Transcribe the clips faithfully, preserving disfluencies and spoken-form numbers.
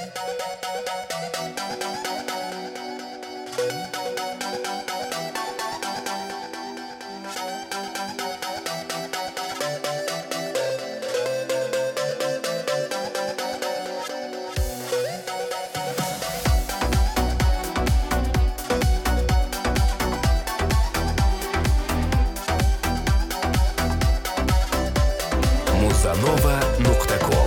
muzanova nuqta com.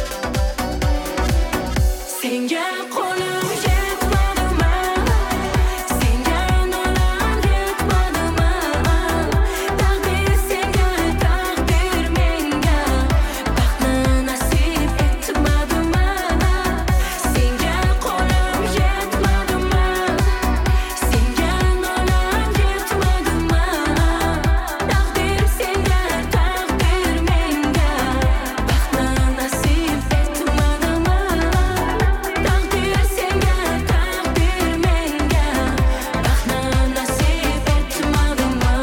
Senga qo'lim yetmadimi? Senga nolam yetmadimi? Taqdir senga, taqdir menga baxtni nasib etmadimi? Senga qo'lim yetmadimi? Senga nolam yetmadimi? Taqdir senga, taqdir menga baxtni nasib etmadimi? Taqdir senga, taqdir menga baxtni nasib etmadimi?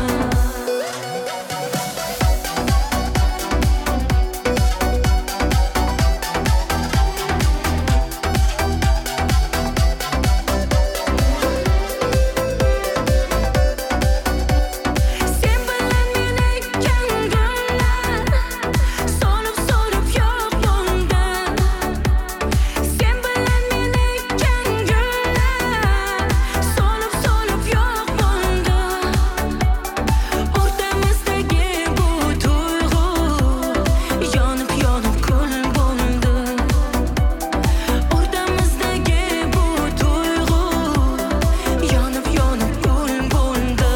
Sen bilan men ekkan gullar solib solib yo'q bo'ldi. Sen bilan men ekkan gullar solib solib yo'q bo'ldi. O'rtamizdagi bu tuyg'u yonib yonib kul bo'ldi. O'rtamizdagi bu tuyg'u yonib yonib kul bo'ldi.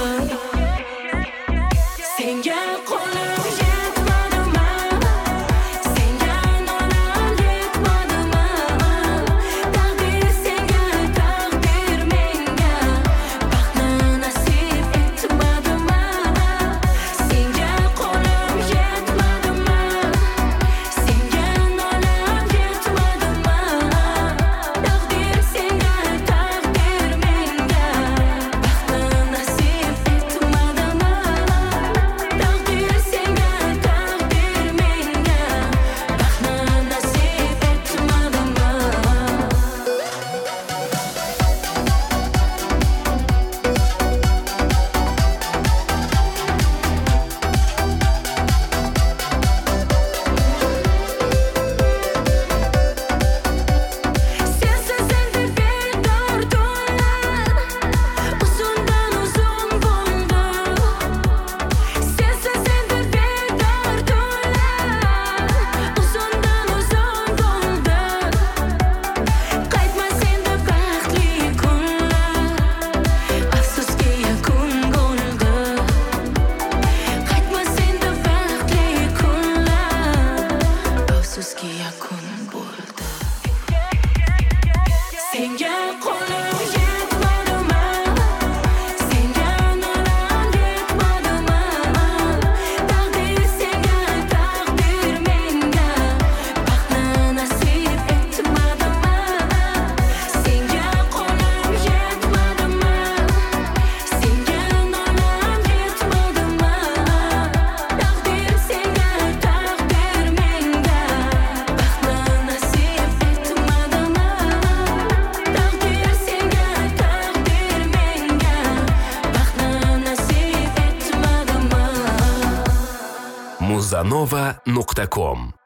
Senga qo'lim yetmadimi? Senga nolam yetmadimi? Taqdir senga, taqdir menga baxtni nasib etmadimi? Senga qo'lim yetmadimi? Senga nolam yetmadimi? Taqdir senga, taqdir menga baxtni nasib etmadimi? Taqdir senga, taqdir menga baxtni nasib Sensiz endi bedor tunlar uzundan uzun bo'ldi. Sensiz endi bedor tunlar uzundan uzun bo'ldi. Qaytmas endi baxtli kunlar afsuski yakun bo'ldi. Qaytmas endi baxtli kunlar afsuski yakun bo'ldi. Senga qo'lim yetmadimi? Senga nolam yetmadimi? Taqdir senga, taqdir menga baxtni nasib etmadimi? Senga qo'lim yetmadimi? Senga nolam yetmadimi? Taqdir senga, taqdir menga baxtni nasib etmadimi? Taqdir senga, taqdir menga baxtni nasib etmadimi? muzanova nuqta com.